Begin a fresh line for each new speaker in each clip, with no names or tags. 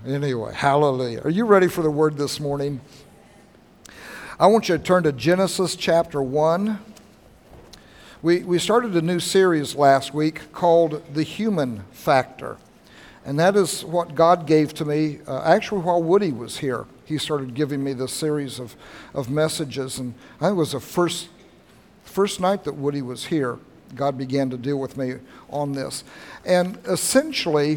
Anyway, hallelujah. Are you ready for the word this morning? I want you to turn to Genesis chapter 1. We started a new series last week called The Human Factor. And that is what God gave to me, actually while Woody was here. He started giving me this series of messages. And I think it was the first night that Woody was here, God began to deal with me on this. And essentially,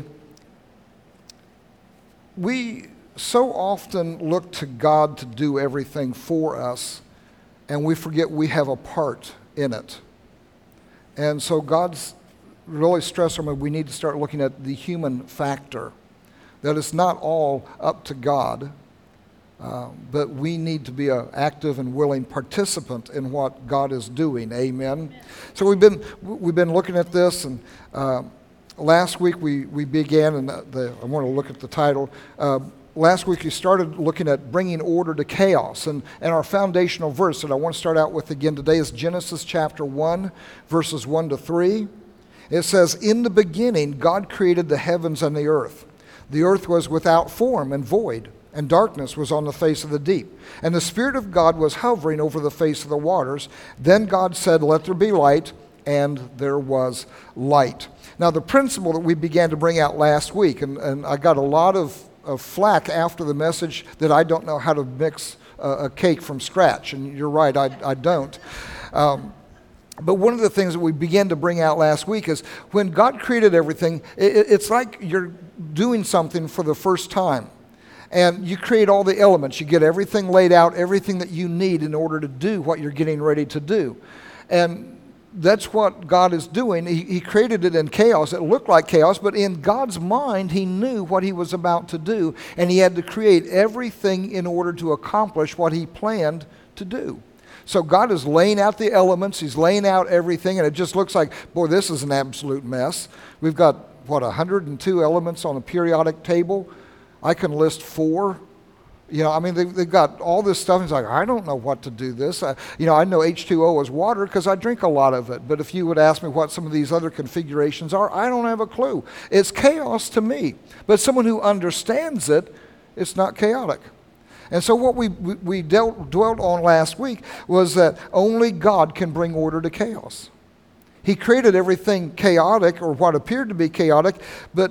we so often look to God to do everything for us, and we forget we have a part in it. And so God's really stressed on me, we need to start looking at the human factor, that it's not all up to God, but we need to be an active and willing participant in what God is doing. Amen. So we've been looking at this, and last week we began, and I want to look at the title. Last week we started looking at bringing order to chaos, and our foundational verse that I want to start out with again today is Genesis chapter 1, verses 1 to 3. It says, "In the beginning God created the heavens and the earth. The earth was without form and void, and darkness was on the face of the deep. And the Spirit of God was hovering over the face of the waters. Then God said, 'Let there be light,' and there was light." Now the principle that we began to bring out last week, and I got a lot of flack after the message that I don't know how to mix a cake from scratch, and you're right, I don't. But one of the things that we began to bring out last week is when God created everything, it's like you're doing something for the first time. And you create all the elements. You get everything laid out, everything that you need in order to do what you're getting ready to do. And that's what God is doing. He created it in chaos. It looked like chaos, but in God's mind, He knew what He was about to do, and He had to create everything in order to accomplish what He planned to do. So God is laying out the elements. He's laying out everything, and it just looks like, boy, this is an absolute mess. We've got, 102 elements on a periodic table? I can list 4. They've got all this stuff. It's like, I don't know what to do this. I know H2O is water because I drink a lot of it. But if you would ask me what some of these other configurations are, I don't have a clue. It's chaos to me. But someone who understands it, it's not chaotic. And so what we dwelt on last week was that only God can bring order to chaos. He created everything chaotic, or what appeared to be chaotic, but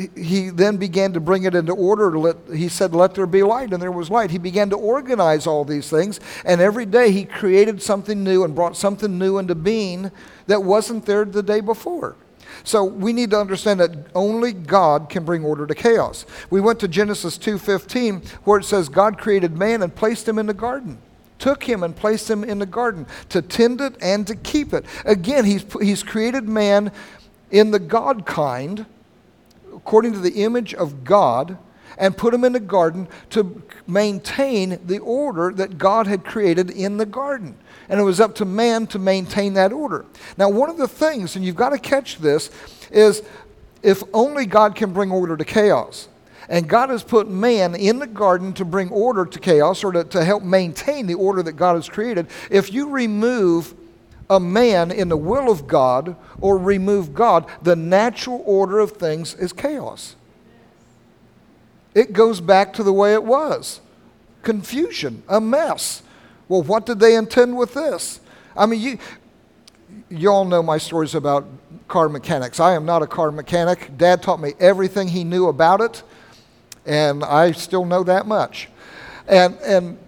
He then began to bring it into order. He said, "Let there be light," and there was light. He began to organize all these things, and every day He created something new and brought something new into being that wasn't there the day before. So we need to understand that only God can bring order to chaos. We went to Genesis 2:15, where it says God created man and placed him in the garden. Took him and placed him in the garden to tend it and to keep it. Again, he's created man in the God kind, according to the image of God, and put him in the garden to maintain the order that God had created in the garden. And it was up to man to maintain that order. Now, one of the things, and you've got to catch this, is if only God can bring order to chaos, and God has put man in the garden to bring order to chaos, or to help maintain the order that God has created. If you remove a man in the will of God, or remove God, the natural order of things is chaos. It goes back to the way it was. Confusion, a mess. Well, what did they intend with this? You all know my stories about car mechanics. I am not a car mechanic. Dad taught me everything he knew about it, and I still know that much. And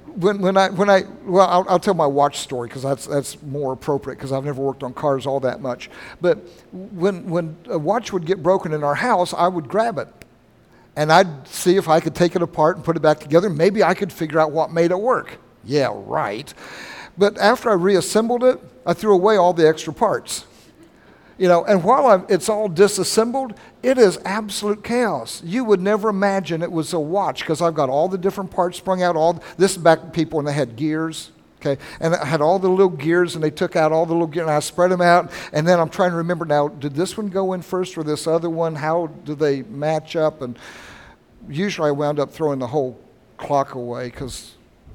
I'll tell my watch story because that's more appropriate because I've never worked on cars all that much. But when a watch would get broken in our house, I would grab it, and I'd see if I could take it apart and put it back together. Maybe I could figure out what made it work. Yeah, right. But after I reassembled it, I threw away all the extra parts. And while it's all disassembled, it is absolute chaos. You would never imagine it was a watch because I've got all the different parts sprung out. This is back people when they had gears, okay? And I had all the little gears, and they took out all the little gears, and I spread them out. And then I'm trying to remember now, did this one go in first or this other one? How do they match up? And usually I wound up throwing the whole clock away because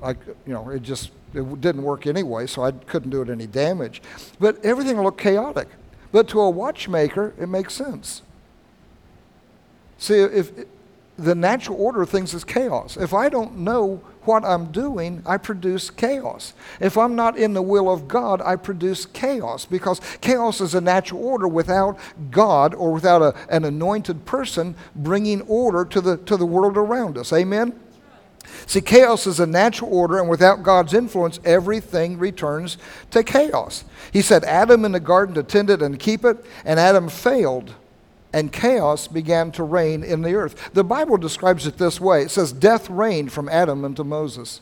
it didn't work anyway, so I couldn't do it any damage. But everything looked chaotic. But to a watchmaker, it makes sense. See, the natural order of things is chaos. If I don't know what I'm doing, I produce chaos. If I'm not in the will of God, I produce chaos, because chaos is a natural order without God or without an anointed person bringing order to the world around us. Amen? See, chaos is a natural order, and without God's influence, everything returns to chaos. He set Adam in the garden to tend it and keep it, and Adam failed, and chaos began to reign in the earth. The Bible describes it this way. It says, death reigned from Adam unto Moses.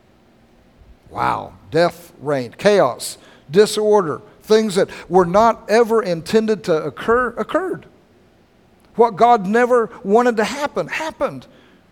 Wow, death reigned. Chaos, disorder, things that were not ever intended to occur, occurred. What God never wanted to happen, happened.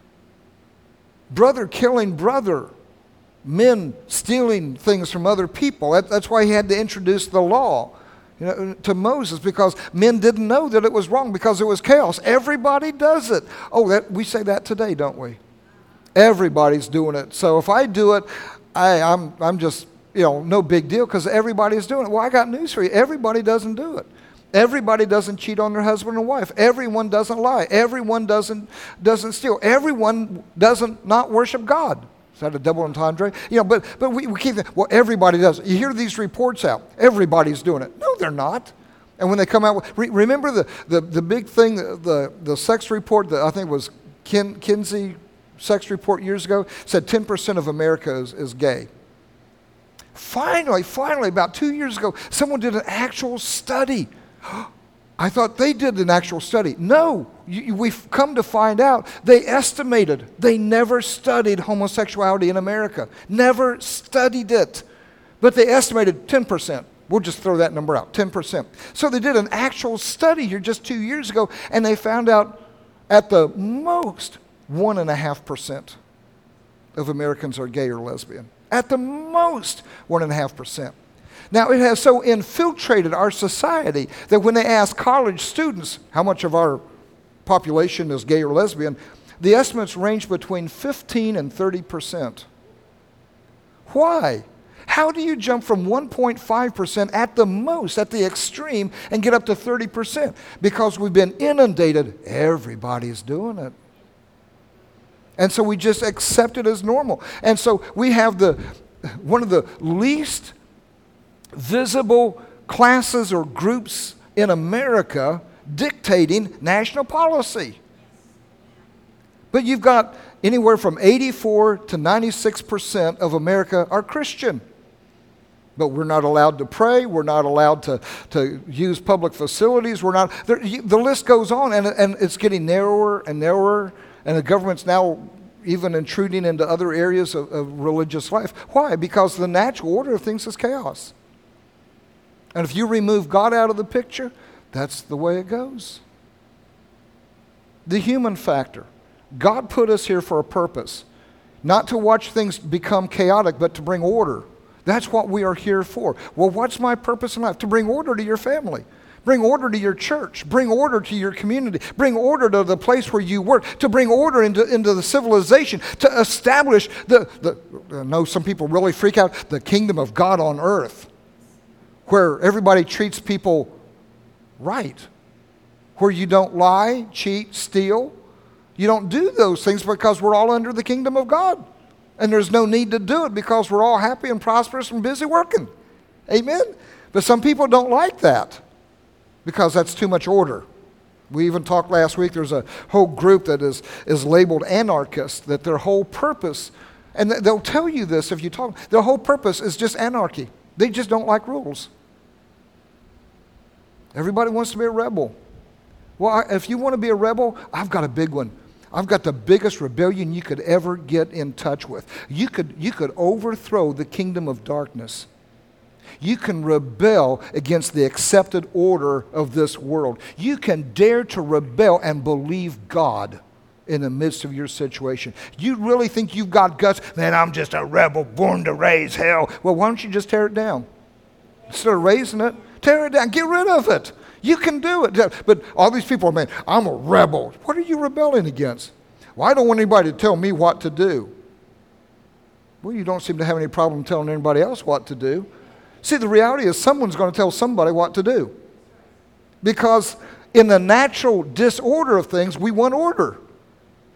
Brother killing brother, men stealing things from other people. That's why he had to introduce the law, to Moses, because men didn't know that it was wrong, because it was chaos. Everybody does it. Oh, we say that today, don't we? Everybody's doing it. So if I do it, I'm just, no big deal, because everybody's doing it. Well, I got news for you. Everybody doesn't do it. Everybody doesn't cheat on their husband or wife. Everyone doesn't lie. Everyone doesn't steal. Everyone doesn't not worship God. Is that a double entendre? But we keep thinking, well, everybody does it. You hear these reports out. Everybody's doing it. No, they're not. And when they come out, remember the big thing, the sex report that I think was Kinsey sex report years ago, said 10% of America is gay. Finally, about 2 years ago, someone did an actual study. I thought they did an actual study. No, we've come to find out they estimated. They never studied homosexuality in America. Never studied it. But they estimated 10%. We'll just throw that number out, 10%. So they did an actual study here just 2 years ago, and they found out at the most 1.5% of Americans are gay or lesbian. At the most 1.5%. Now, it has so infiltrated our society that when they ask college students how much of our population is gay or lesbian, the estimates range between 15 and 30%. Why? How do you jump from 1.5% at the most, at the extreme, and get up to 30%? Because we've been inundated. Everybody's doing it. And so we just accept it as normal. And so we have one of the least visible classes or groups in America dictating national policy. But you've got anywhere from 84 to 96% of America are Christian. But we're not allowed to pray. We're not allowed to use public facilities. The list goes on, and it's getting narrower and narrower, and the government's now even intruding into other areas of religious life. Why? Because the natural order of things is chaos. And if you remove God out of the picture, that's the way it goes. The human factor. God put us here for a purpose. Not to watch things become chaotic, but to bring order. That's what we are here for. Well, what's my purpose in life? To bring order to your family. Bring order to your church. Bring order to your community. Bring order to the place where you work. To bring order into the civilization. To establish I know some people really freak out, the kingdom of God on earth, where everybody treats people right, where you don't lie, cheat, steal. You don't do those things because we're all under the kingdom of God. And there's no need to do it because we're all happy and prosperous and busy working. Amen? But some people don't like that because that's too much order. We even talked last week, there's a whole group that is labeled anarchist, that their whole purpose, and they'll tell you this if you talk, their whole purpose is just anarchy. They just don't like rules. Everybody wants to be a rebel. Well, if you want to be a rebel, I've got a big one. I've got the biggest rebellion you could ever get in touch with. You could overthrow the kingdom of darkness. You can rebel against the accepted order of this world. You can dare to rebel and believe God in the midst of your situation. You really think you've got guts? Man, I'm just a rebel born to raise hell. Well, why don't you just tear it down? Instead of raising it, tear it down. Get rid of it. You can do it. But all these people are, man, I'm a rebel. What are you rebelling against? Well, I don't want anybody to tell me what to do. Well, you don't seem to have any problem telling anybody else what to do. See, the reality is someone's going to tell somebody what to do. Because in the natural disorder of things, we want order.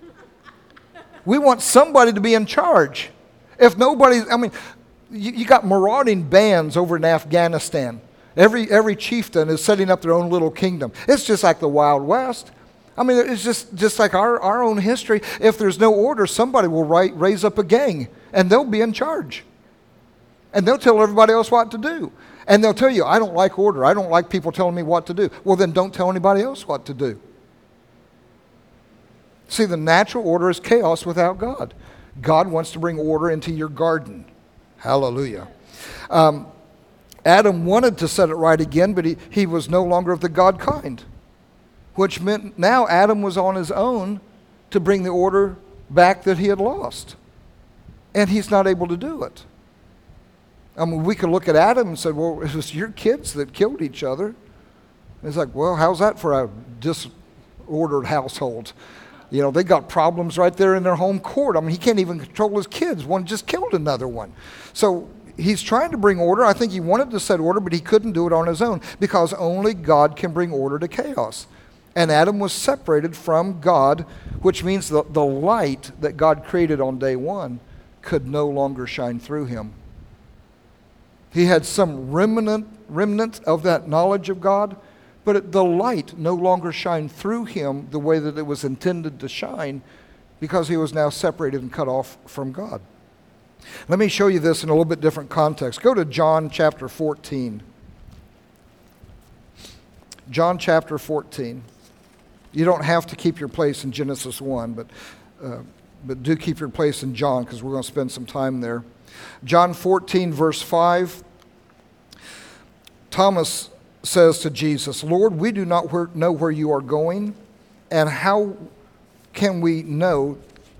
We want somebody to be in charge. If nobody, I mean, you got marauding bands over in Afghanistan. Every chieftain is setting up their own little kingdom. It's just like the Wild West. I mean, it's just like our own history. If there's no order, somebody will raise up a gang, and they'll be in charge. And they'll tell everybody else what to do. And they'll tell you, I don't like order. I don't like people telling me what to do. Well, then don't tell anybody else what to do. See, the natural order is chaos without God. God wants to bring order into your garden. Hallelujah. Adam wanted to set it right again, but he was no longer of the God kind, which meant now Adam was on his own to bring the order back that he had lost. And he's not able to do it. I mean, we could look at Adam and say, well, it was your kids that killed each other. And it's like, well, how's that for a disordered household? You know, they got problems right there in their home court. I mean, he can't even control his kids. One just killed another one. So he's trying to bring order. I think he wanted to set order, but he couldn't do it on his own because only God can bring order to chaos. And Adam was separated from God, which means the light that God created on day one could no longer shine through him. He had some remnant of that knowledge of God, but the light no longer shined through him the way that it was intended to shine because he was now separated and cut off from God. Let me show you this in a little bit different context. Go to John chapter 14. John chapter 14. You don't have to keep your place in Genesis 1, but do keep your place in John because we're going to spend some time there. John 14, verse 5. Thomas says to Jesus, Lord, we do not know where you are going, and how can we know?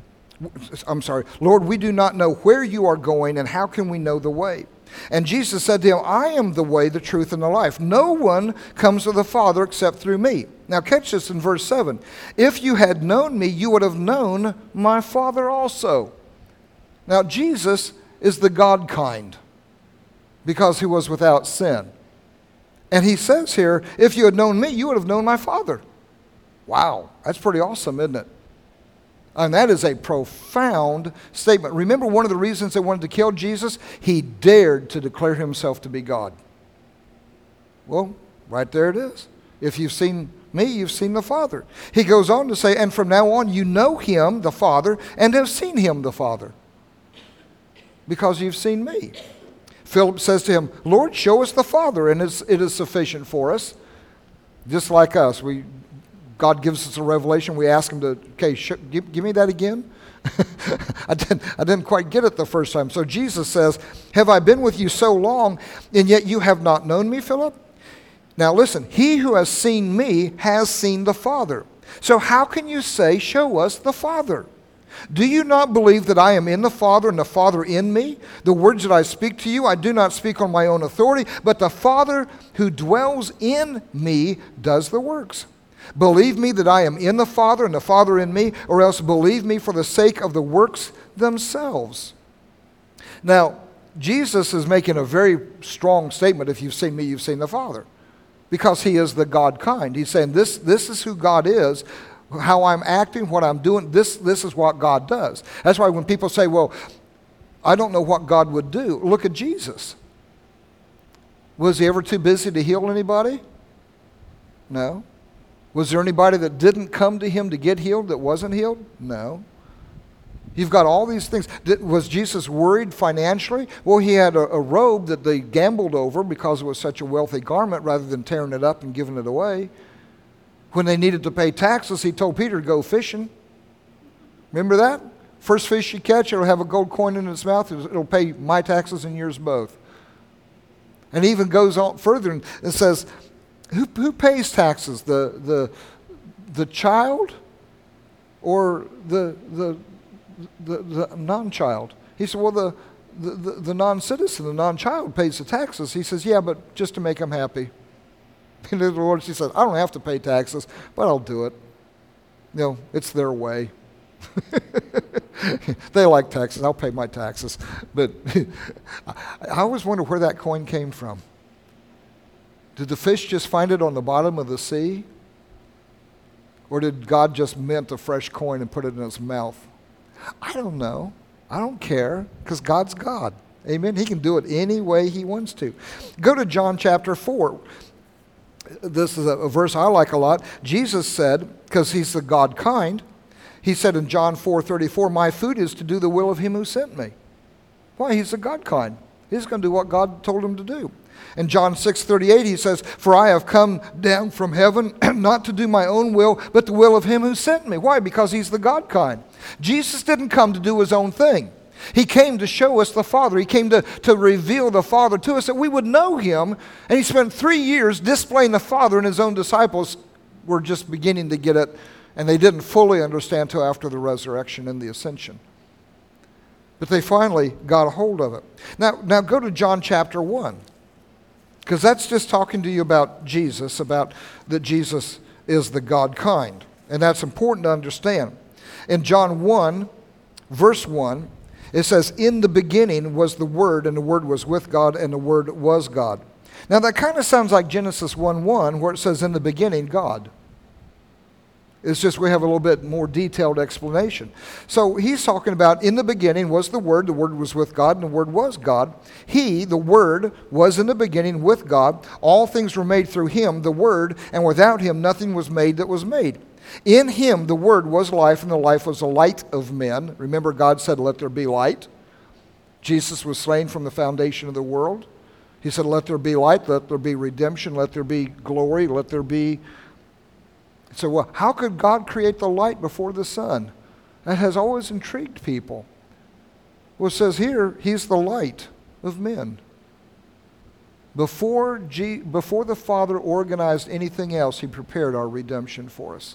Lord, we do not know where you are going, and how can we know the way? And Jesus said to him, I am the way, the truth, and the life. No one comes to the Father except through me. Now catch this in verse 7. If you had known me, you would have known my Father also. Now Jesus is the God kind because he was without sin. And he says here, if you had known me, you would have known my Father. Wow, that's pretty awesome, isn't it? And that is a profound statement. Remember one of the reasons they wanted to kill Jesus? He dared to declare himself to be God. Well, right there it is. If you've seen me, you've seen the Father. He goes on to say, and from now on you know him, the Father, and have seen him, the Father, because you've seen me. Philip says to him, Lord, show us the Father, and it is sufficient for us. Just like us, God gives us a revelation. We ask him to, give me that again. I didn't quite get it the first time. So Jesus says, have I been with you so long, and yet you have not known me, Philip? Now listen, he who has seen me has seen the Father. So how can you say, show us the Father? Do you not believe that I am in the Father and the Father in me? The words that I speak to you, I do not speak on my own authority, but the Father who dwells in me does the works. Believe me that I am in the Father and the Father in me, or else believe me for the sake of the works themselves. Now, Jesus is making a very strong statement. If you've seen me, you've seen the Father, because he is the God kind. He's saying this is who God is. How I'm acting, what I'm doing, this is what God does. That's why when people say, well, I don't know what God would do, look at Jesus. Was he ever too busy to heal anybody? No. Was there anybody that didn't come to him to get healed that wasn't healed? No. You've got all these things. Was Jesus worried financially? Well, he had a robe that they gambled over because it was such a wealthy garment rather than tearing it up and giving it away. When they needed to pay taxes, he told Peter to go fishing. Remember that? First fish you catch, it'll have a gold coin in its mouth. It'll pay my taxes and yours both. And he even goes on further and says, who pays taxes? The child or the non-child? He said, well, the non-citizen, the non-child pays the taxes. He says, yeah, but just to make them happy. In other words, he said, I don't have to pay taxes, but I'll do it. You know, it's their way. They like taxes. I'll pay my taxes. But I always wonder where that coin came from. Did the fish just find it on the bottom of the sea? Or did God just mint a fresh coin and put it in his mouth? I don't know. I don't care, because God's God. Amen? He can do it any way he wants to. Go to John chapter 4. This is a verse I like a lot. Jesus said, because he's the God kind, he said in John 4:34, my food is to do the will of him who sent me. Why? He's the God kind. He's going to do what God told him to do. In John 6:38, he says, for I have come down from heaven not to do my own will, but the will of him who sent me. Why? Because he's the God kind. Jesus didn't come to do his own thing. He came to show us the Father. He came to reveal the Father to us, that we would know him. And he spent 3 years displaying the Father, and his own disciples were just beginning to get it, and they didn't fully understand until after the resurrection and the ascension. But they finally got a hold of it. Now go to John chapter 1, because that's just talking to you about Jesus, about that Jesus is the God kind. And that's important to understand. In John 1, verse 1, it says, in the beginning was the Word, and the Word was with God, and the Word was God. Now that kind of sounds like Genesis 1:1, where it says, in the beginning, God. It's just we have a little bit more detailed explanation. So he's talking about in the beginning was the Word was with God, and the Word was God. He, the Word, was in the beginning with God. All things were made through him, the Word, and without him nothing was made that was made. In him the Word was life, and the life was the light of men. Remember, God said, let there be light. Jesus was slain from the foundation of the world. He said, let there be light, let there be redemption, let there be glory, let there be... So, well, how could God create the light before the sun? That has always intrigued people. Well, it says here, he's the light of men. Before the Father organized anything else, he prepared our redemption for us.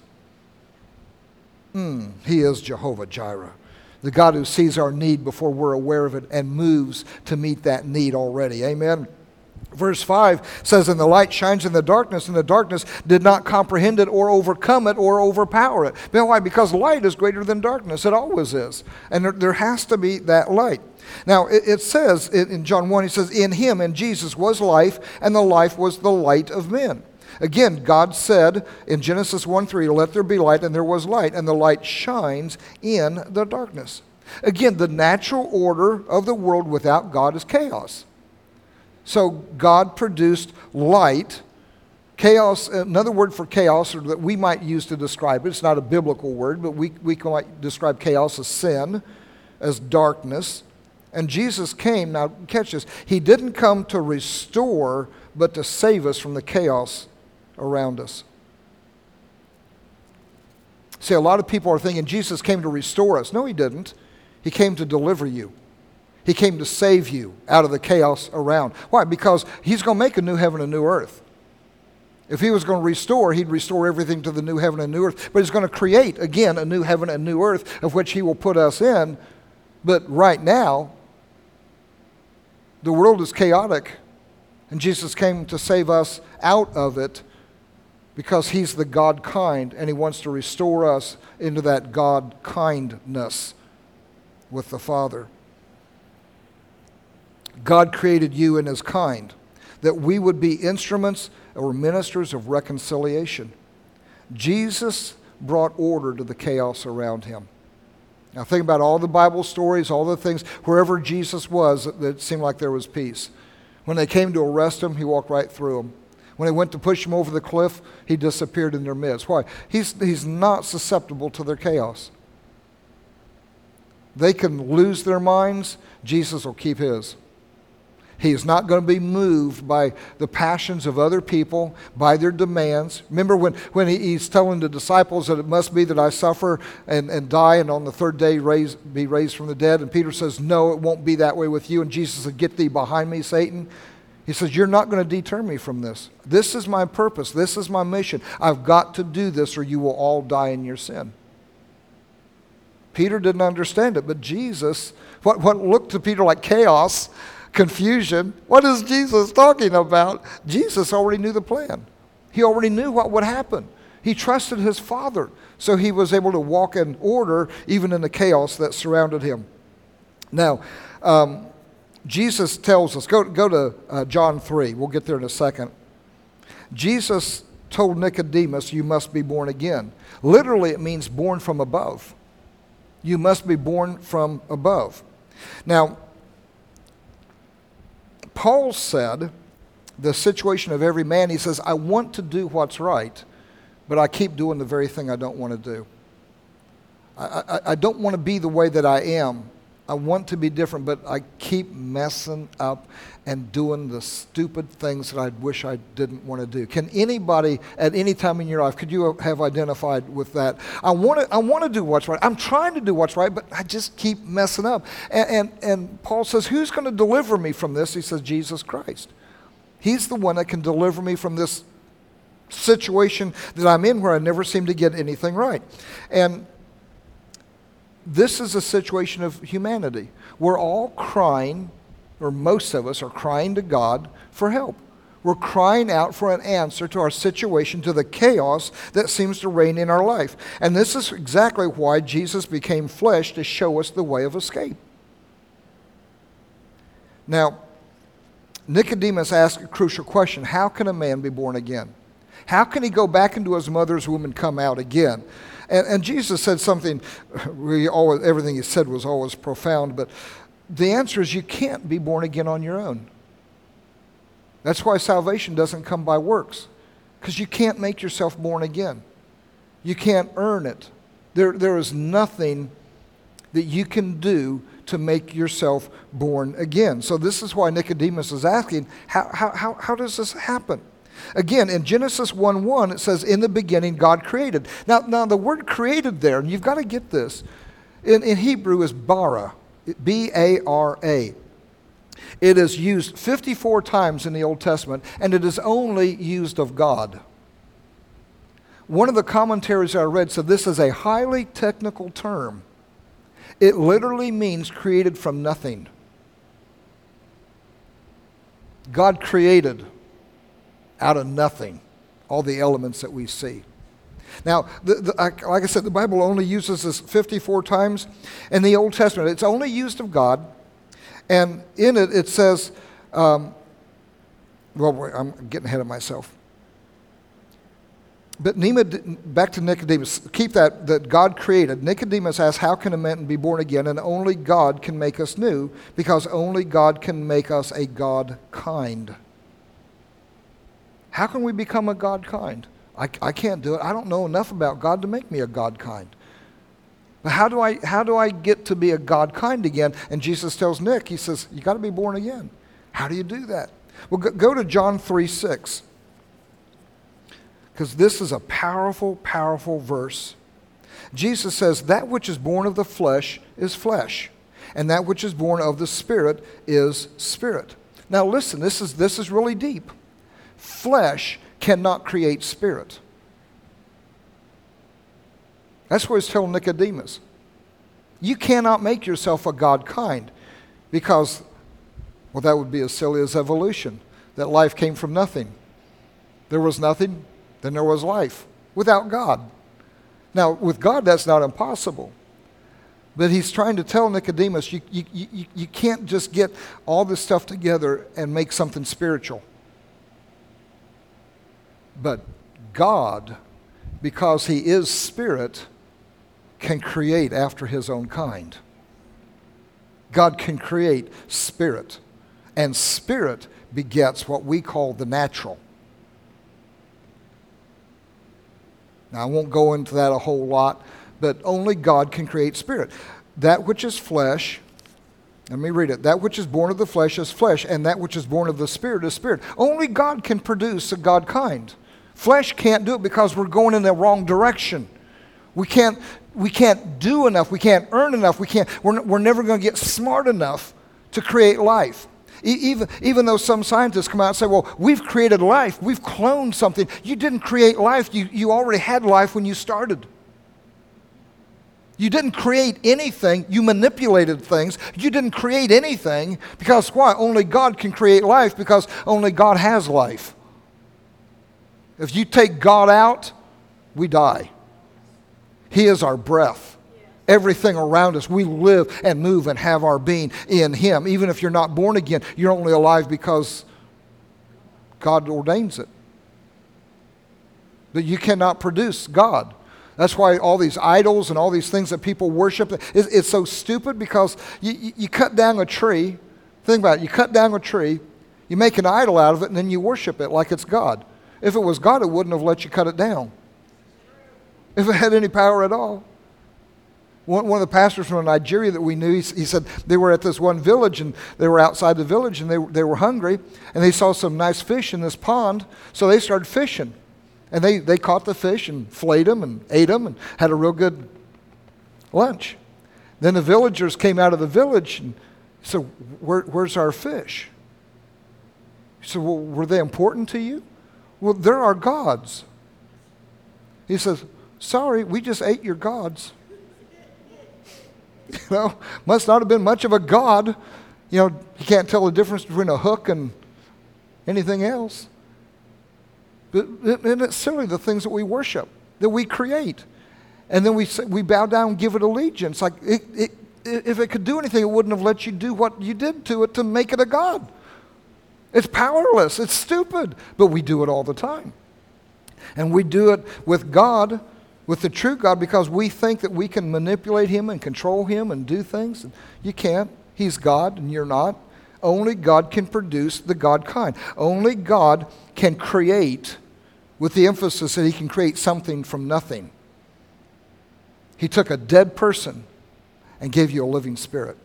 He is Jehovah Jireh, the God who sees our need before we're aware of it and moves to meet that need already. Amen. Verse 5 says, and the light shines in the darkness, and the darkness did not comprehend it or overcome it or overpower it. But why? Because light is greater than darkness. It always is. And there has to be that light. Now, it says in John 1, he says, in him, in Jesus, was life, and the life was the light of men. Again, God said in Genesis 1:3, let there be light, and there was light, and the light shines in the darkness. Again, the natural order of the world without God is chaos. So God produced light. Chaos, another word for chaos, or that we might use to describe it, it's not a biblical word, but we might describe chaos as sin, as darkness. And Jesus came, now catch this, he didn't come to restore, but to save us from the chaos around us. See, a lot of people are thinking Jesus came to restore us. No, he didn't. He came to deliver you. He came to save you out of the chaos around. Why? Because he's going to make a new heaven and new earth. If he was going to restore, he'd restore everything to the new heaven and new earth. But he's going to create, again, a new heaven and new earth of which he will put us in. But right now, the world is chaotic, and Jesus came to save us out of it because he's the God kind, and he wants to restore us into that God kindness with the Father. God created you in his kind, that we would be instruments or ministers of reconciliation. Jesus brought order to the chaos around him. Now think about all the Bible stories, all the things, wherever Jesus was, it seemed like there was peace. When they came to arrest him, he walked right through them. When they went to push him over the cliff, he disappeared in their midst. Why? He's not susceptible to their chaos. They can lose their minds. Jesus will keep his. He is not going to be moved by the passions of other people, by their demands. Remember when he's telling the disciples that it must be that I suffer and die and on the third day be raised from the dead. And Peter says, no, it won't be that way with you. And Jesus said, get thee behind me, Satan. He says, you're not going to deter me from this. This is my purpose. This is my mission. I've got to do this or you will all die in your sin. Peter didn't understand it, but Jesus, what looked to Peter like chaos, confusion, what is Jesus talking about? Jesus already knew the plan. He already knew what would happen. He trusted his Father, so he was able to walk in order even in the chaos that surrounded him. Now, Jesus tells us, go to John 3. We'll get there in a second. Jesus told Nicodemus, you must be born again. Literally, it means born from above. You must be born from above. Now, Paul said, the situation of every man, he says, I want to do what's right, but I keep doing the very thing I don't want to do. I don't want to be the way that I am. I want to be different, but I keep messing up and doing the stupid things that I wish I didn't want to do. Can anybody at any time in your life, could you have identified with that? I want to do what's right. I'm trying to do what's right, but I just keep messing up. And Paul says, who's going to deliver me from this? He says, Jesus Christ. He's the one that can deliver me from this situation that I'm in where I never seem to get anything right. And this is a situation of humanity. We're all crying, or most of us are crying to God for help. We're crying out for an answer to our situation, to the chaos that seems to reign in our life. And this is exactly why Jesus became flesh, to show us the way of escape. Now, Nicodemus asked a crucial question. How can a man be born again? How can he go back into his mother's womb and come out again? And Jesus said something, everything he said was always profound, but the answer is you can't be born again on your own. That's why salvation doesn't come by works, because you can't make yourself born again. You can't earn it. There is nothing that you can do to make yourself born again. So this is why Nicodemus is asking, how does this happen? Again, in Genesis 1:1, it says, in the beginning, God created. Now the word created there, and you've got to get this, in Hebrew is bara, B-A-R-A. It is used 54 times in the Old Testament, and it is only used of God. One of the commentaries I read said this is a highly technical term. It literally means created from nothing. God created out of nothing all the elements that we see. Now, like I said, the Bible only uses this 54 times. In the Old Testament, it's only used of God. And in it, it says, I'm getting ahead of myself. But back to Nicodemus, keep that God created. Nicodemus asked, how can a man be born again? And only God can make us new, because only God can make us a God kind. How can we become a God kind? I can't do it. I don't know enough about God to make me a God kind. But how do I get to be a God kind again? And Jesus tells Nick, he says, you got to be born again. How do you do that? Well, go to John 3:6. Because this is a powerful, powerful verse. Jesus says, that which is born of the flesh is flesh, and that which is born of the Spirit is spirit. Now listen, this is really deep. Flesh cannot create spirit. That's what he's telling Nicodemus. You cannot make yourself a God kind, because, well, that would be as silly as evolution, that life came from nothing. There was nothing, then there was life without God. Now, with God, that's not impossible. But he's trying to tell Nicodemus, you can't just get all this stuff together and make something spiritual. But God, because he is spirit, can create after his own kind. God can create spirit. And spirit begets what we call the natural. Now, I won't go into that a whole lot, but only God can create spirit. That which is flesh, let me read it. That which is born of the flesh is flesh, and that which is born of the Spirit is spirit. Only God can produce a God kind. Flesh can't do it because we're going in the wrong direction. We can't do enough. We can't earn enough. We're never going to get smart enough to create life. Even though some scientists come out and say, well, we've created life. We've cloned something. You didn't create life. You already had life when you started. You didn't create anything. You manipulated things. You didn't create anything because why? Only God can create life, because only God has life. If you take God out, we die. He is our breath. Everything around us, we live and move and have our being in Him. Even if you're not born again, you're only alive because God ordains it. But you cannot produce God. That's why all these idols and all these things that people worship, it's so stupid because you cut down a tree. Think about it. You cut down a tree, you make an idol out of it, and then you worship it like it's God. If it was God, it wouldn't have let you cut it down. If it had any power at all. One of the pastors from Nigeria that we knew, he said they were at this one village, and they were outside the village, and they were hungry, and they saw some nice fish in this pond, so they started fishing. And they caught the fish and filleted them and ate them and had a real good lunch. Then the villagers came out of the village and said, where's our fish? He said, well, were they important to you? Well, they're our gods. He says, sorry, we just ate your gods. Must not have been much of a god. You can't tell the difference between a hook and anything else. And it's silly, the things that we worship, that we create. And then we bow down and give it allegiance. Like if it could do anything, it wouldn't have let you do what you did to it to make it a god. It's powerless. It's stupid. But we do it all the time. And we do it with God, with the true God, because we think that we can manipulate Him and control Him and do things. And you can't. He's God and you're not. Only God can produce the God kind. Only God can create, with the emphasis that He can create something from nothing. He took a dead person and gave you a living spirit.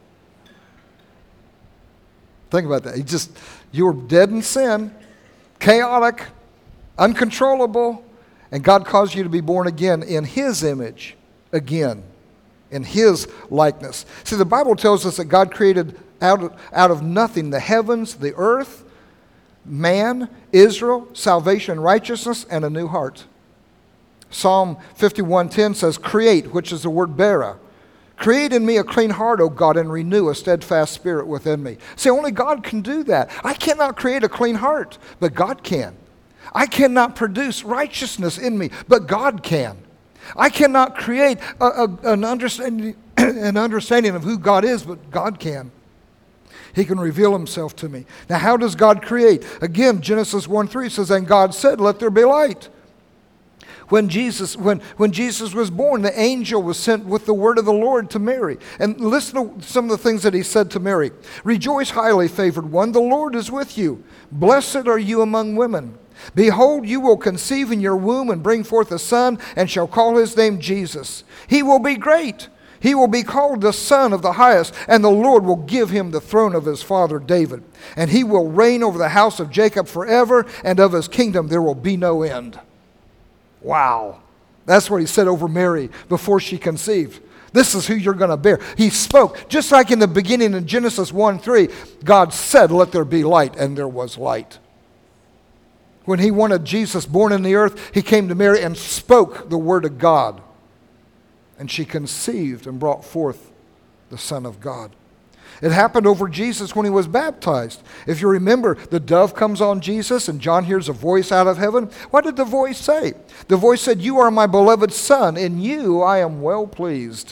Think about that. You were dead in sin, chaotic, uncontrollable, and God caused you to be born again in His image, again, in His likeness. See, the Bible tells us that God created out of nothing the heavens, the earth, man, Israel, salvation and righteousness, and a new heart. Psalm 51:10 says, create, which is the word bara. Create in me a clean heart, O God, and renew a steadfast spirit within me. See, only God can do that. I cannot create a clean heart, but God can. I cannot produce righteousness in me, but God can. I cannot create an understanding of who God is, but God can. He can reveal Himself to me. Now, how does God create? Again, Genesis 1:3 says, and God said, let there be light. When Jesus was born, the angel was sent with the word of the Lord to Mary. And listen to some of the things that he said to Mary. Rejoice, highly favored one, the Lord is with you. Blessed are you among women. Behold, you will conceive in your womb and bring forth a son, and shall call his name Jesus. He will be great. He will be called the Son of the Highest, and the Lord will give him the throne of his father David. And he will reign over the house of Jacob forever, and of his kingdom there will be no end. Wow. That's what he said over Mary before she conceived. This is who you're going to bear. He spoke, just like in the beginning in Genesis 1:3, God said, let there be light, and there was light. When He wanted Jesus born in the earth, He came to Mary and spoke the word of God. And she conceived and brought forth the Son of God. It happened over Jesus when He was baptized. If you remember, the dove comes on Jesus and John hears a voice out of heaven. What did the voice say? The voice said, you are my beloved Son, in you I am well pleased.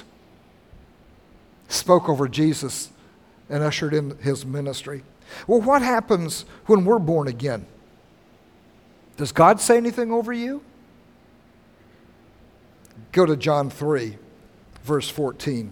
Spoke over Jesus and ushered in His ministry. Well, what happens when we're born again? Does God say anything over you? Go to John 3, verse 14.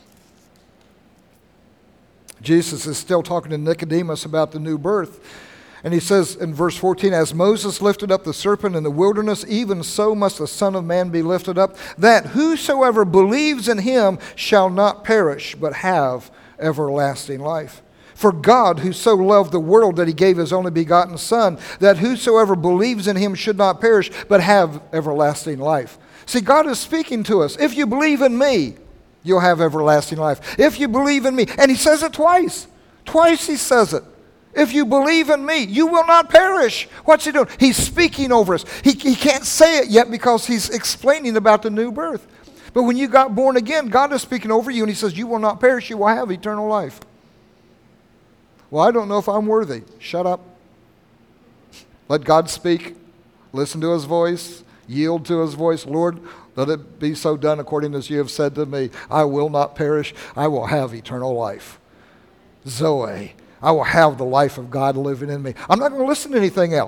Jesus is still talking to Nicodemus about the new birth. And He says in verse 14, as Moses lifted up the serpent in the wilderness, even so must the Son of Man be lifted up, that whosoever believes in Him shall not perish, but have everlasting life. For God, who so loved the world that He gave His only begotten Son, that whosoever believes in Him should not perish, but have everlasting life. See, God is speaking to us. If you believe in me, you'll have everlasting life. If you believe in me, and He says it twice. Twice He says it. If you believe in me, you will not perish. What's He doing? He's speaking over us. He can't say it yet because He's explaining about the new birth. But when you got born again, God is speaking over you, and He says, you will not perish, you will have eternal life. Well, I don't know if I'm worthy. Shut up. Let God speak. Listen to His voice. Yield to His voice. Lord, let it be so done according as you have said to me. I will not perish. I will have eternal life. Zoe. I will have the life of God living in me. I'm not going to listen to anything else.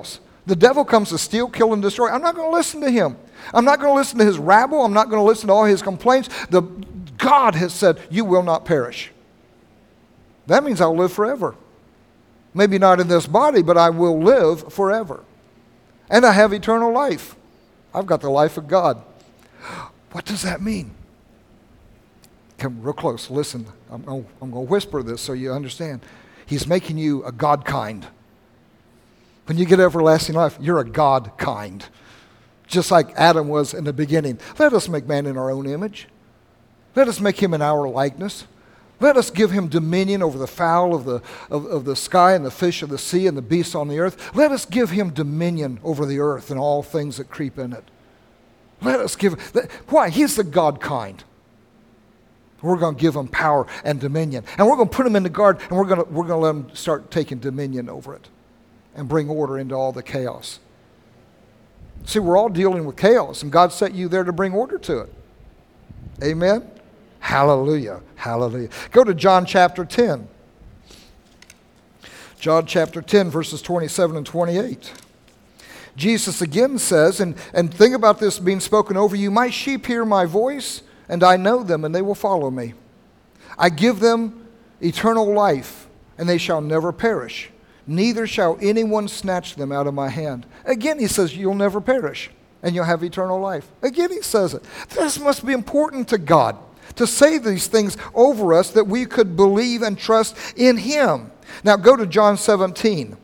The devil comes to steal, kill, and destroy. I'm not going to listen to him. I'm not going to listen to his rabble. I'm not going to listen to all his complaints. God has said, you will not perish. That means I'll live forever. Maybe not in this body, but I will live forever. And I have eternal life. I've got the life of God. What does that mean? Come real close. Listen, I'm going to whisper this so you understand. He's making you a God kind. When you get everlasting life, you're a God kind. Just like Adam was in the beginning. Let us make man in our own image. Let us make him in our likeness. Let us give him dominion over the fowl of the sky and the fish of the sea and the beasts on the earth. Let us give him dominion over the earth and all things that creep in it. Let us give him. Why? He's the God kind. We're going to give him power and dominion. And we're going to put him in the garden, and we're going to let him start taking dominion over it and bring order into all the chaos. See, we're all dealing with chaos, and God set you there to bring order to it. Amen? Hallelujah. Hallelujah. Go to John chapter 10. John chapter 10, verses 27 and 28. Jesus again says, and think about this being spoken over you, my sheep hear my voice, and I know them, and they will follow me. I give them eternal life, and they shall never perish. Neither shall anyone snatch them out of my hand. Again, he says, you'll never perish, and you'll have eternal life. Again, he says it. This must be important to God, to say these things over us that we could believe and trust in him. Now, go to John 17.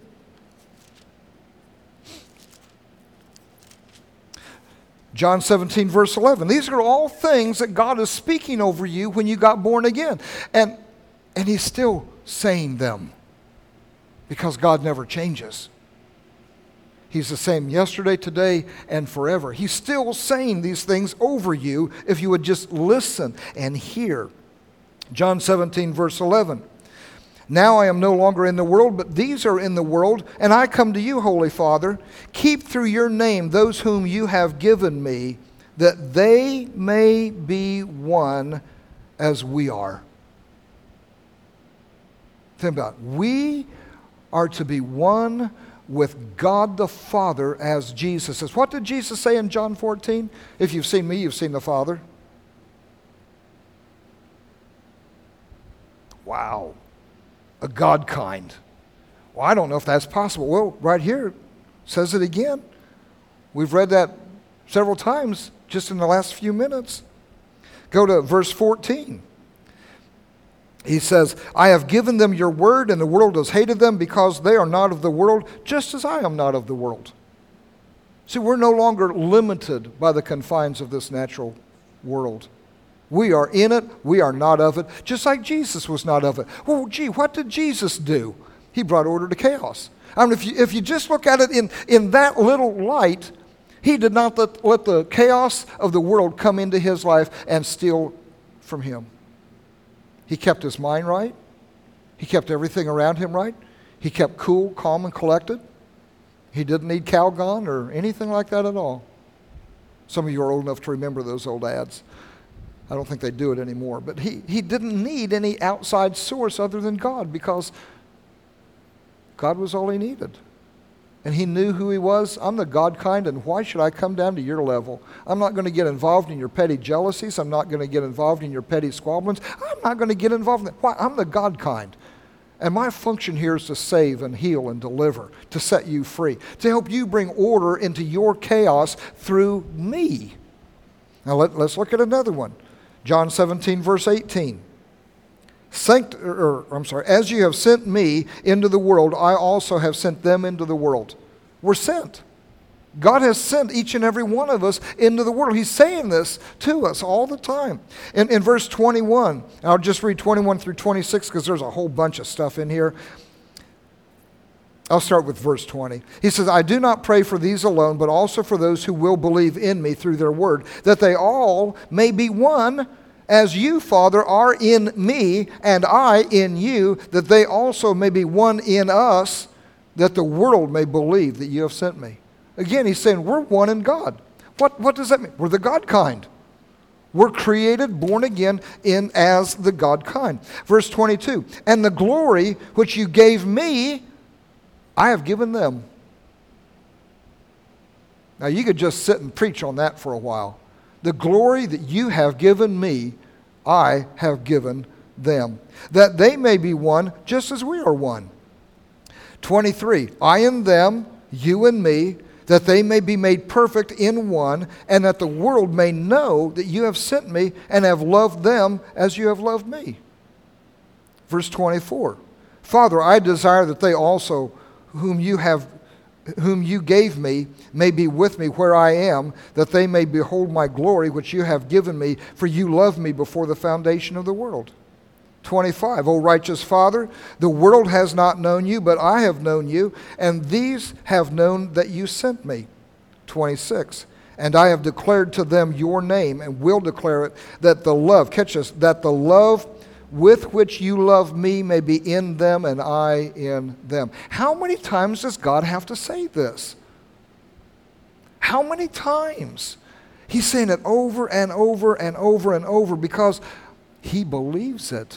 John 17, verse 11. These are all things that God is speaking over you when you got born again. And he's still saying them because God never changes. He's the same yesterday, today, and forever. He's still saying these things over you if you would just listen and hear. John 17, verse 11. Now I am no longer in the world, but these are in the world, and I come to you, Holy Father. Keep through your name those whom you have given me, that they may be one as we are. Think about it. We are to be one with God the Father as Jesus is. What did Jesus say in John 14? If you've seen me, you've seen the Father. Wow. A God kind. Well, I don't know if that's possible. Well, right here it says it again. We've read that several times just in the last few minutes. Go to verse 14. He says, I have given them your word, and the world has hated them because they are not of the world, just as I am not of the world. See, we're no longer limited by the confines of this natural world. We are in it. We are not of it, just like Jesus was not of it. Well, gee, what did Jesus do? He brought order to chaos. I mean, if you just look at it in that little light, he did not let the chaos of the world come into his life and steal from him. He kept his mind right. He kept everything around him right. He kept cool, calm, and collected. He didn't need Calgon or anything like that at all. Some of you are old enough to remember those old ads. I don't think they do it anymore. But he didn't need any outside source other than God, because God was all he needed. And he knew who he was. I'm the God kind, and why should I come down to your level? I'm not going to get involved in your petty jealousies. I'm not going to get involved in your petty squabblings. I'm not going to get involved in that. Why? I'm the God kind. And my function here is to save and heal and deliver, to set you free, to help you bring order into your chaos through me. Now let's look at another one. John 17, verse 18. As you have sent me into the world, I also have sent them into the world. We're sent. God has sent each and every one of us into the world. He's saying this to us all the time. In verse 21, I'll just read 21 through 26 because there's a whole bunch of stuff in here. I'll start with verse 20. He says, I do not pray for these alone, but also for those who will believe in me through their word, that they all may be one, as you, Father, are in me, and I in you, that they also may be one in us, that the world may believe that you have sent me. Again, he's saying we're one in God. What does that mean? We're the God kind. We're created, born again, as the God kind. Verse 22, and the glory which you gave me, I have given them. Now, you could just sit and preach on that for a while. The glory that you have given me, I have given them, that they may be one just as we are one. 23, I and them, you and me, that they may be made perfect in one, and that the world may know that you have sent me and have loved them as you have loved me. Verse 24, Father, I desire that they also, whom you gave me, may be with me where I am, that they may behold my glory which you have given me, for you loved me before the foundation of the world. 25, O righteous Father, the world has not known you, but I have known you, and these have known that you sent me. 26, and I have declared to them your name, and will declare it, that the love, catch this, that the love with which you love me may be in them and I in them. How many times does God have to say this? How many times? He's saying it over and over and over and over because he believes it.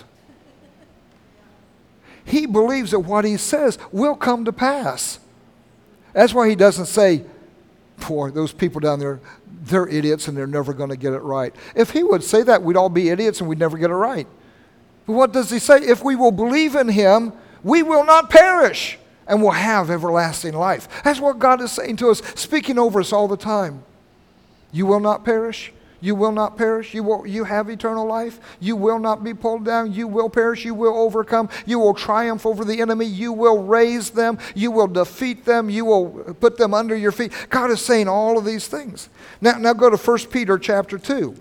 He believes that what he says will come to pass. That's why he doesn't say, boy, those people down there, they're idiots and they're never going to get it right. If he would say that, we'd all be idiots and we'd never get it right. But what does he say? If we will believe in him, we will not perish and will have everlasting life. That's what God is saying to us, speaking over us all the time. You will not perish. You will not perish. You have eternal life. You will not be pulled down. You will perish. You will overcome. You will triumph over the enemy. You will raise them. You will defeat them. You will put them under your feet. God is saying all of these things. Now go to 1 Peter chapter 2.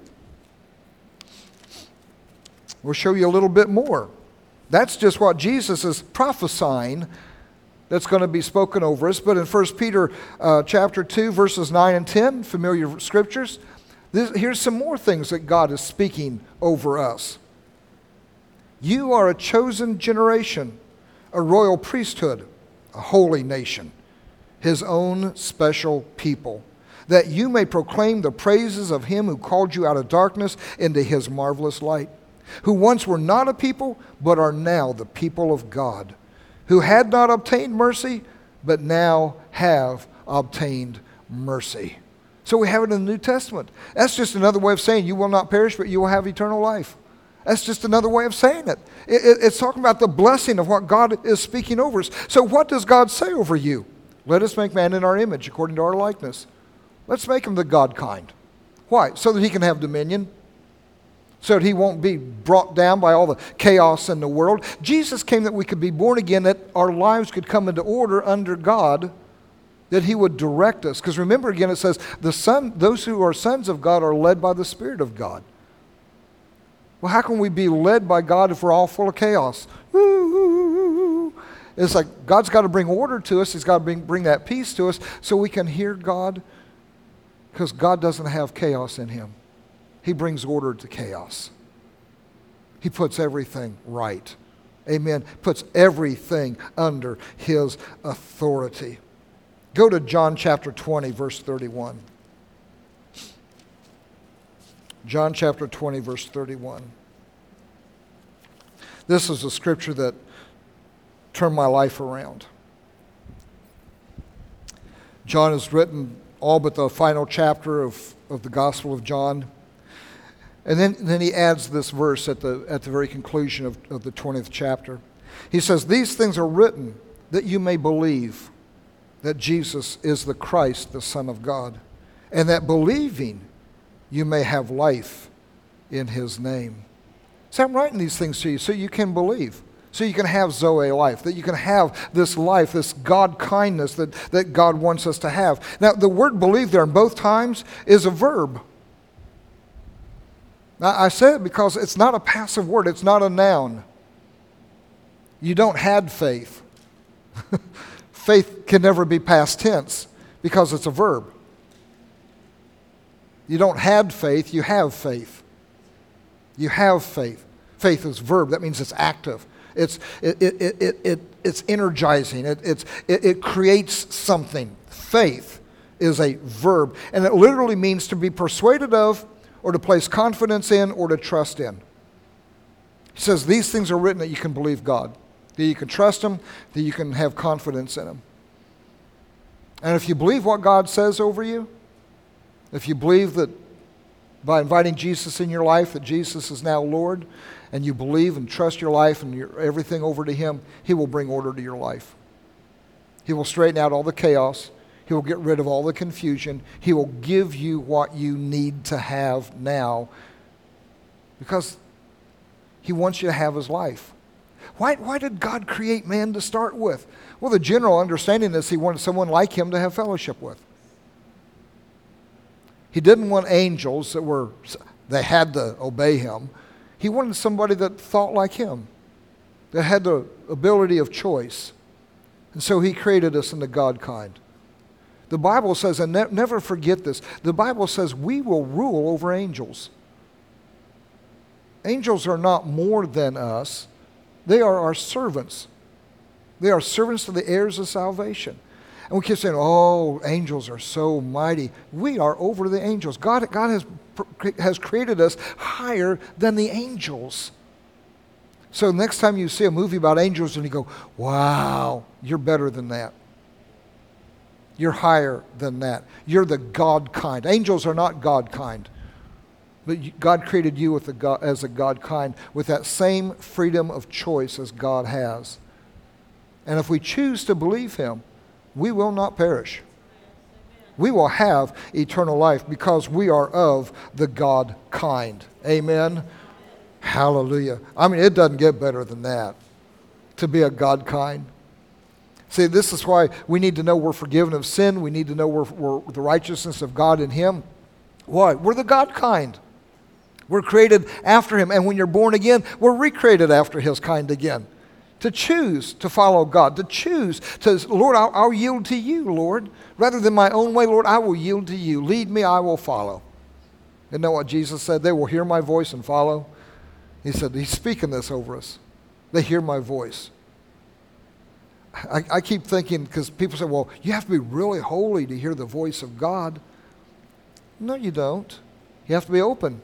We'll show you a little bit more. That's just what Jesus is prophesying that's going to be spoken over us. But in 1 Peter chapter 2, verses 9 and 10, familiar scriptures, here's some more things that God is speaking over us. You are a chosen generation, a royal priesthood, a holy nation, his own special people, that you may proclaim the praises of him who called you out of darkness into his marvelous light, who once were not a people, but are now the people of God, who had not obtained mercy, but now have obtained mercy. So we have it in the New Testament. That's just another way of saying you will not perish, but you will have eternal life. That's just another way of saying it. It's talking about the blessing of what God is speaking over us. So what does God say over you? Let us make man in our image, according to our likeness. Let's make him the God kind. Why? So that he can have dominion. So that he won't be brought down by all the chaos in the world. Jesus came that we could be born again, that our lives could come into order under God, that he would direct us. Because remember again, it says, those who are sons of God are led by the Spirit of God. Well, how can we be led by God if we're all full of chaos? It's like God's got to bring order to us. He's got to bring that peace to us so we can hear God, because God doesn't have chaos in him. He brings order to chaos. He puts everything right. Amen. Puts everything under his authority. Go to John chapter 20, verse 31. John chapter 20, verse 31. This is a scripture that turned my life around. John has written all but the final chapter of the Gospel of John. And then he adds this verse at the very conclusion of the 20th chapter. He says, these things are written that you may believe that Jesus is the Christ, the Son of God, and that believing you may have life in his name. So I'm writing these things to you so you can believe, so you can have Zoe life, that you can have this life, this God kindness that God wants us to have. Now, the word believe there in both times is a verb. Now, I say it because it's not a passive word. It's not a noun. You don't had faith. Faith can never be past tense because it's a verb. You don't had faith, you have faith. You have faith. Faith is verb. That means it's active. It's energizing. It creates something. Faith is a verb. And it literally means to be persuaded of, or to place confidence in, or to trust in. He says these things are written that you can believe God, that you can trust him, that you can have confidence in him. And if you believe what God says over you, if you believe that by inviting Jesus in your life, that Jesus is now Lord, and you believe and trust your life and everything over to Him, He will bring order to your life. He will straighten out all the chaos. He will get rid of all the confusion. He will give you what you need to have now because He wants you to have His life. Why did God create man to start with? Well, the general understanding is He wanted someone like Him to have fellowship with. He didn't want angels they had to obey Him. He wanted somebody that thought like Him, that had the ability of choice. And so He created us in the God kind. The Bible says, and never forget this, the Bible says we will rule over angels. Angels are not more than us. They are our servants. They are servants to the heirs of salvation. And we keep saying, oh, angels are so mighty. We are over the angels. God has created us higher than the angels. So next time you see a movie about angels and you go, wow, you're better than that. You're higher than that. You're the God kind. Angels are not God kind. But God created you as a God kind with that same freedom of choice as God has. And if we choose to believe Him, we will not perish. We will have eternal life because we are of the God kind. Amen? Hallelujah. I mean, it doesn't get better than that, to be a God kind. See, this is why we need to know we're forgiven of sin. We need to know we're the righteousness of God in Him. Why? We're the God kind. We're created after Him. And when you're born again, we're recreated after His kind again. To choose to follow God. To choose to, Lord, I'll yield to You, Lord. Rather than my own way, Lord, I will yield to You. Lead me, I will follow. Isn't that what Jesus said? They will hear my voice and follow. He said, He's speaking this over us. They hear my voice. I keep thinking, because people say, well, you have to be really holy to hear the voice of God. No, you don't. You have to be open.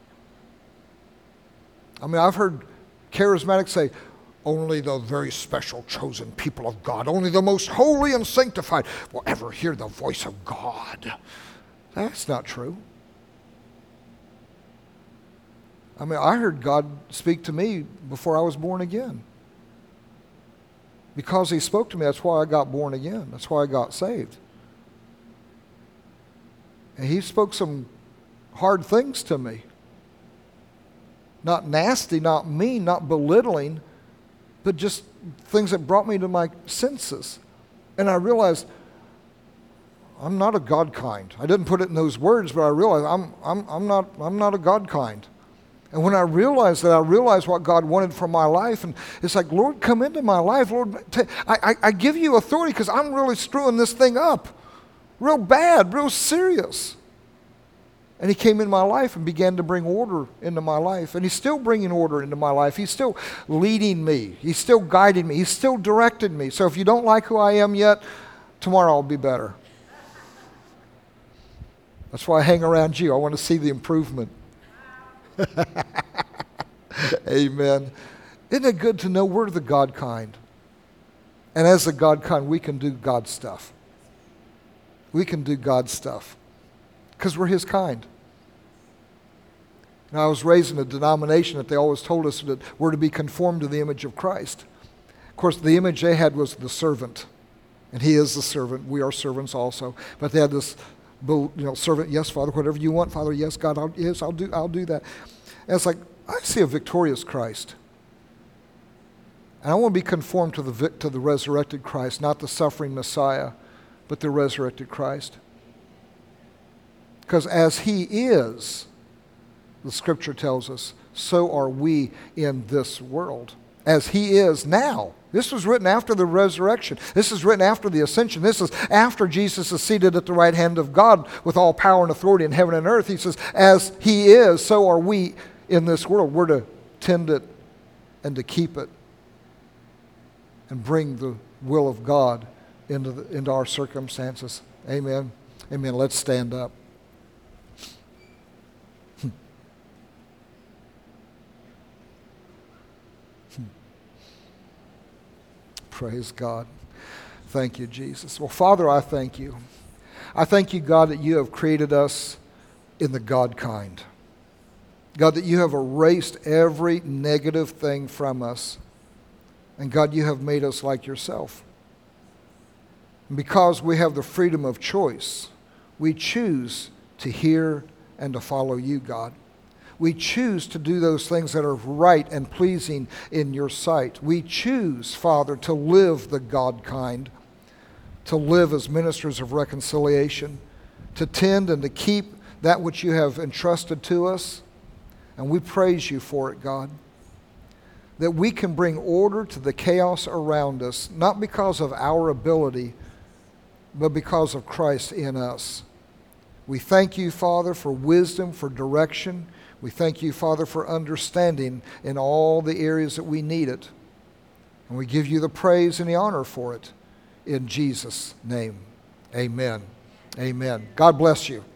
I mean, I've heard charismatics say, only the very special chosen people of God, only the most holy and sanctified will ever hear the voice of God. That's not true. I mean, I heard God speak to me before I was born again. Because He spoke to me, that's why I got born again. That's why I got saved. And He spoke some hard things to me. Not nasty, not mean, not belittling, but just things that brought me to my senses. And I realized I'm not a God kind. I didn't put it in those words, but I realized I'm not a God kind. And when I realized that, I realized what God wanted for my life. And it's like, Lord, come into my life. Lord, I give You authority because I'm really screwing this thing up. Real bad, real serious. And He came in my life and began to bring order into my life. And He's still bringing order into my life. He's still leading me. He's still guiding me. He's still directing me. So if you don't like who I am yet, tomorrow I'll be better. That's why I hang around you. I want to see the improvement. Amen. Isn't it good to know we're the God kind? And as the God kind, we can do God stuff. We can do God stuff because we're His kind. Now, I was raised in a denomination that they always told us that we're to be conformed to the image of Christ. Of course, the image they had was the servant, and He is the servant. We are servants also. But they had this, servant, yes, Father, whatever You want, Father, yes, God, I'll do that. And it's like, I see a victorious Christ. And I want to be conformed to the resurrected Christ, not the suffering Messiah, but the resurrected Christ. Because as He is, the Scripture tells us, so are we in this world. As He is now. This was written after the resurrection. This is written after the ascension. This is after Jesus is seated at the right hand of God with all power and authority in heaven and earth. He says, as He is, so are we in this world. We're to tend it and to keep it and bring the will of God into our circumstances. Amen. Amen. Let's stand up. Praise God. Thank you, Jesus. Well, Father, I thank you. I thank you, God, that you have created us in the God kind. God, that you have erased every negative thing from us. And God, you have made us like yourself. And because we have the freedom of choice, we choose to hear and to follow you, God. We choose to do those things that are right and pleasing in your sight. We choose, Father, to live the God kind, to live as ministers of reconciliation, to tend and to keep that which you have entrusted to us. And we praise you for it, God, that we can bring order to the chaos around us, not because of our ability, but because of Christ in us. We thank you, Father, for wisdom, for direction. We thank you, Father, for understanding in all the areas that we need it. And we give you the praise and the honor for it. In Jesus' name, amen. Amen. God bless you.